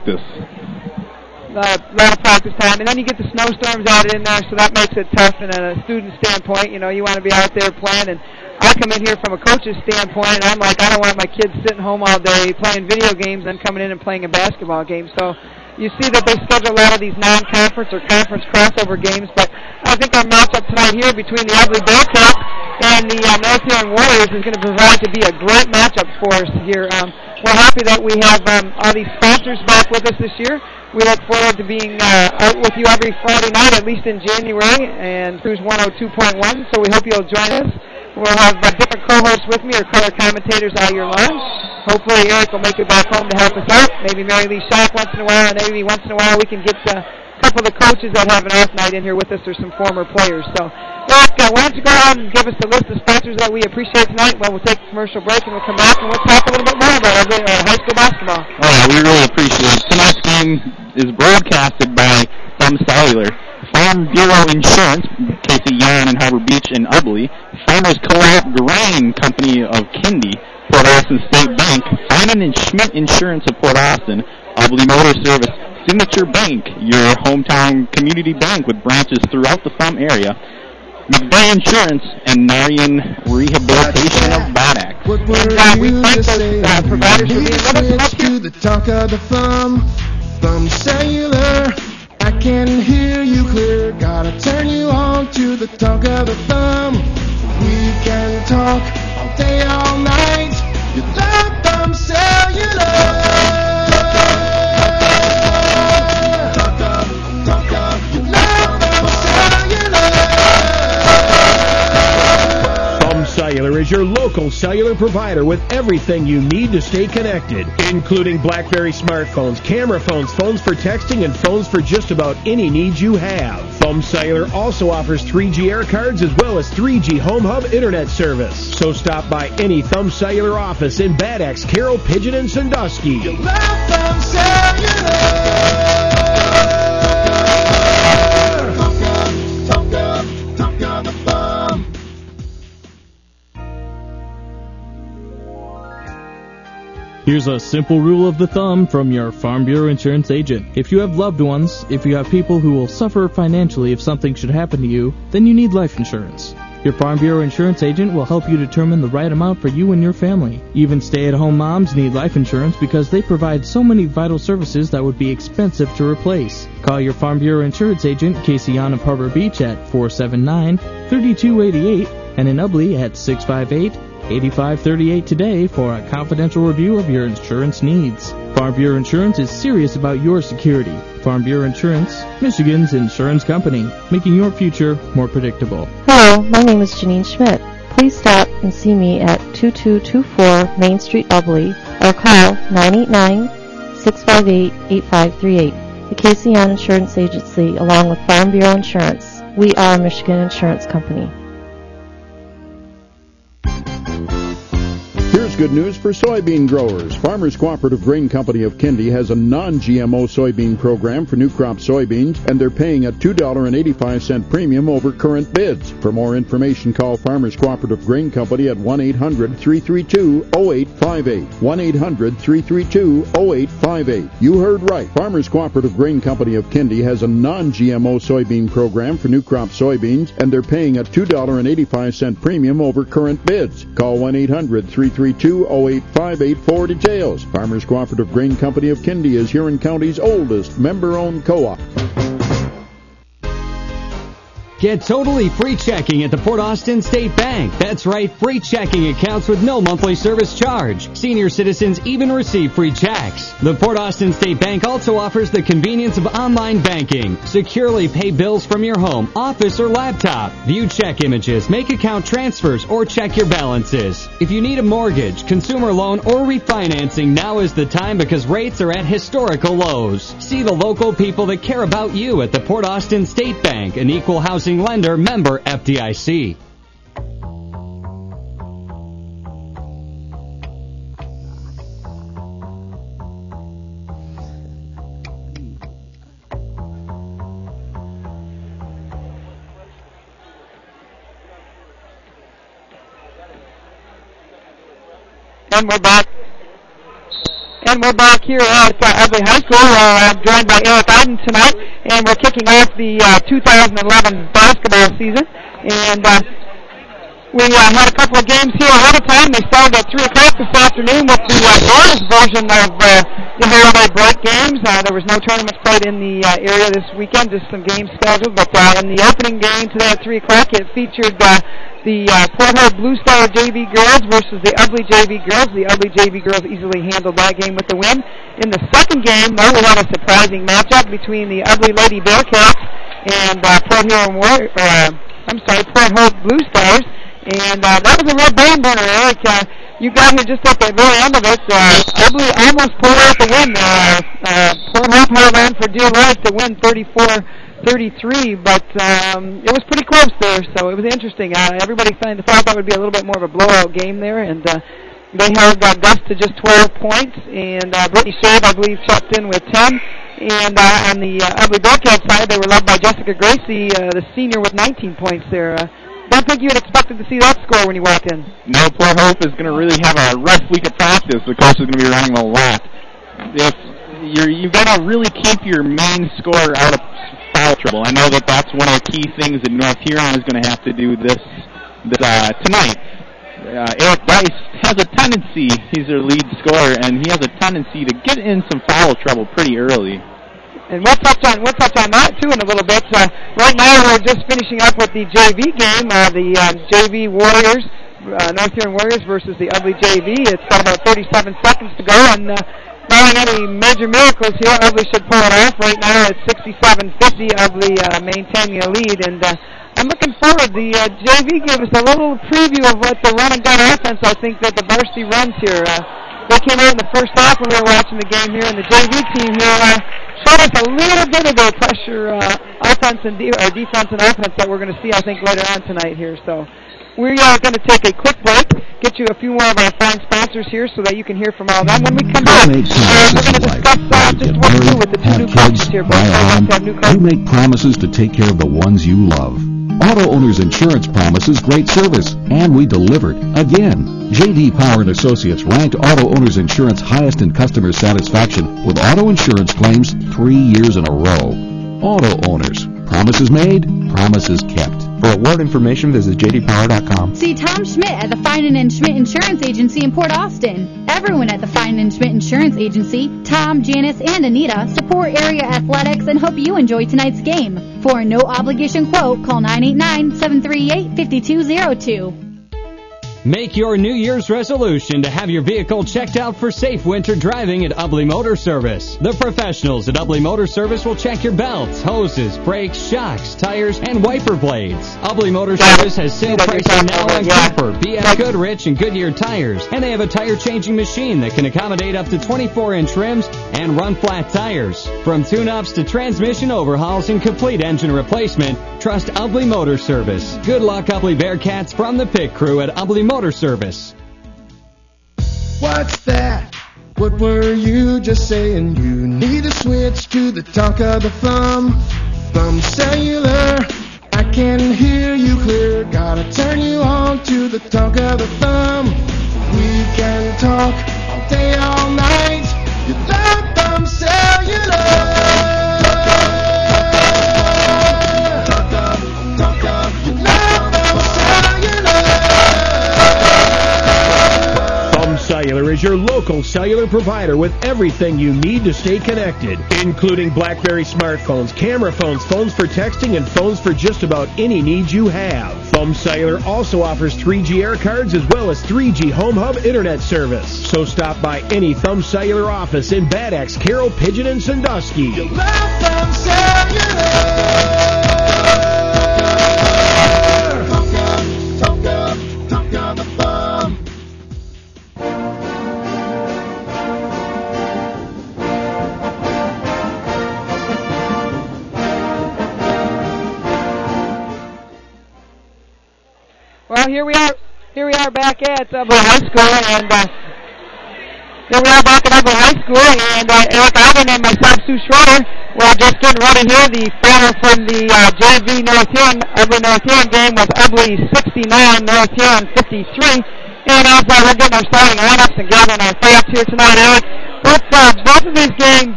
practice. A lot of practice time, and then you get the snowstorms added in there, so that makes it tough. And at a student standpoint, you know, you want to be out there playing. And I come in here from a coach's standpoint, and I'm like, I don't want my kids sitting home all day playing video games and coming in and playing a basketball game. So you see that they schedule a lot of these non-conference or conference crossover games, but I think our matchup tonight here between the Ubly Bearcats and the North Huron Warriors is going to provide to be a great matchup for us here. We're happy that we have all these sponsors back with us this year. We look forward to being out with you every Friday night, at least in January, and Cruise 102.1, so we hope you'll join us. We'll have different co-hosts with me or color commentators all year long. Hopefully Eric will make it back home to help us out. Maybe Mary Lee Shack once in a while, and maybe once in a while we can get a couple of the coaches that have an off night in here with us or some former players. So, Eric, why don't you go ahead and give us the list of sponsors that we appreciate tonight? Well, we'll take a commercial break and we'll come back and we'll talk a little bit more about high school basketball. Oh, yeah, we really appreciate it. Tonight's game is broadcasted by Thumb Cellular, Farm Bureau Insurance, Casey Yarn and Harbor Beach and Ubly, Farmers Co-op Grain Company of Kindy, Port Austin State Bank, Simon and Schmidt Insurance of Port Austin, Ubly Motor Service, Signature Bank, your hometown community bank with branches throughout the Thumb area, McVeigh Insurance, and Narian Rehabilitation of Bad Axe. What were you to say? Providers for being with us. To the talk of the Thumb Cellular. I can hear you clear. Gotta turn you on to the talk of the Thumb. We can talk all day, all night. You love Thumb Cellular. You love Thumb Cellular. Thumb Cellular is your local cellular provider with everything you need to stay connected, including BlackBerry smartphones, camera phones, phones for texting, and phones for just about any needs you have. Thumb Cellular also offers 3G air cards as well as 3G Home Hub internet service. So stop by any Thumb Cellular office in Bad Axe, Carroll, Pigeon, and Sandusky. You love Thumb Cellular. Talk of the Thumb. Here's a simple rule of the thumb from your Farm Bureau Insurance agent. If you have loved ones, if you have people who will suffer financially if something should happen to you, then you need life insurance. Your Farm Bureau Insurance agent will help you determine the right amount for you and your family. Even stay-at-home moms need life insurance because they provide so many vital services that would be expensive to replace. Call your Farm Bureau Insurance agent, Casey Yon of Harbor Beach, at 479-3288 and in Ubly at 658-8538 today for a confidential review of your insurance needs. Farm Bureau Insurance is serious about your security. Farm Bureau Insurance, Michigan's insurance company, making your future more predictable. Hello, my name is Janine Schmidt. Please stop and see me at 2224 Main Street, Ubly, or call 989-658-8538. The Casey Yon Insurance Agency, along with Farm Bureau Insurance. We are a Michigan insurance company. Here's good news for soybean growers. Farmers Cooperative Grain Company of Kindy has a non-GMO soybean program for new crop soybeans, and they're paying a $2.85 premium over current bids. For more information, call Farmers Cooperative Grain Company at 1-800-332-0858. 1-800-332-0858. You heard right. Farmers Cooperative Grain Company of Kindy has a non-GMO soybean program for new crop soybeans, and they're paying a $2.85 premium over current bids. Call 1-800-332-0858 for details. Farmers Cooperative Grain Company of Kindy is Huron County's oldest member-owned co-op. Get totally free checking at the Port Austin State Bank. That's right, free checking accounts with no monthly service charge. Senior citizens even receive free checks. The Port Austin State Bank also offers the convenience of online banking. Securely pay bills from your home, office, or laptop. View check images, make account transfers, or check your balances. If you need a mortgage, consumer loan, or refinancing, now is the time because rates are at historical lows. See the local people that care about you at the Port Austin State Bank, an equal housing lender, member FDIC. And we're back. And again, we're back here at Ubley High School. I'm joined by Eric Iden tonight, and we're kicking off the 2011 basketball season. And we had a couple of games here ahead of time. They started at 3 o'clock this afternoon with the bonus version of the holiday break games. There was no tournaments played in the area this weekend, just some games scheduled. But in the opening game today at 3 o'clock, it featured the Port Hope Blue Star JV girls versus the Ubley JV girls. The Ubley JV girls easily handled that game with the win. In the second game, though, we had a surprising matchup between the Ubley Lady Bearcats and Port Hope Blue Stars. And that was a real barn burner, Eric. You got here just at the very end of it. Ubley almost pulled out the win. Port Hope held on for dear life to win 34-33, but it was pretty close there, so it was interesting. Everybody thought that would be a little bit more of a blowout game there, and they held Gus to just 12 points, and Brittany Shave, I believe, checked in with 10. And on the Ubley Bearcat side, they were led by Jessica Gracie, the senior, with 19 points there. Don't think you had expected to see that score when you walked in. No, Port Hope is going to really have a rough week of practice. The coach is going to be running a lot. You've got to really keep your main scorer out of foul trouble. I know that's one of the key things that North Huron is going to have to do this tonight. Eric Rice has a tendency, he's their lead scorer, and he has a tendency to get in some foul trouble pretty early. And we'll touch on that, too, in a little bit. Right now, we're just finishing up with the JV game, the JV Warriors, North Huron Warriors versus the Ubley JV. It's got about 37 seconds to go, and barring any major miracles here, Ubley should pull it off. Right now, it's 67-50, Ubley maintaining a lead, and I'm looking forward. The JV gave us a little preview of what the run-and-gun offense, I think, that the varsity runs here. They came out in the first half when we were watching the game here, and the JV team here showed us a little bit of their pressure offense and defense and offense that we're going to see, I think, later on tonight here. So we are going to take a quick break, get you a few more of our fine sponsors here so that you can hear from all of them. When we come back, we're going to discuss just what to do with the two new coaches here. You make promises to take care of the ones you love. Auto Owners Insurance promises great service, and we delivered again. J.D. Power & Associates ranked Auto Owners Insurance highest in customer satisfaction with auto insurance claims 3 years in a row. Auto Owners. Promises made, promises kept. For award information, visit jdpower.com. See Tom Schmidt at the Finan & Schmidt Insurance Agency in Port Austin. Everyone at the Finan & Schmidt Insurance Agency, Tom, Janice, and Anita, support area athletics and hope you enjoy tonight's game. For a no-obligation quote, call 989-738-5202. Make your New Year's resolution to have your vehicle checked out for safe winter driving at Ubley Motor Service. The professionals at Ubley Motor Service will check your belts, hoses, brakes, shocks, tires, and wiper blades. Ubley Motor Service has sale pricing now on Cooper, BF Goodrich, and Goodyear tires, and they have a tire changing machine that can accommodate up to 24-inch rims and run flat tires. From tune-ups to transmission overhauls and complete engine replacement, trust Ubley Motor Service. Good luck, Ubley Bearcats, from the pit crew at Ubley Motor Service. What's that? What were you just saying? You need to switch to the talk of the thumb. Thumb Cellular. I can hear you clear. Gotta turn you on to the talk of the thumb. We can talk all day, all night. You love Thumb Cellular. Cellular is your local cellular provider with everything you need to stay connected, including BlackBerry smartphones, camera phones, phones for texting, and phones for just about any need you have. Thumb Cellular also offers 3G air cards as well as 3G Home Hub internet service. So stop by any Thumb Cellular office in Bad Axe, Carroll, Pigeon, and Sandusky. You love Thumb Cellular. Talk of the thumb. Well, here we are back at Ubley High School, and here we are back at Ubley High School, and Eric Alvin and myself, Sue Schroeder, we're just getting ready here. The final from the JV North Huron, Ubley North Huron game was Ubley 69, North Huron 53. And as we're getting our starting lineups and gathering our thoughts here tonight, Eric, both of these games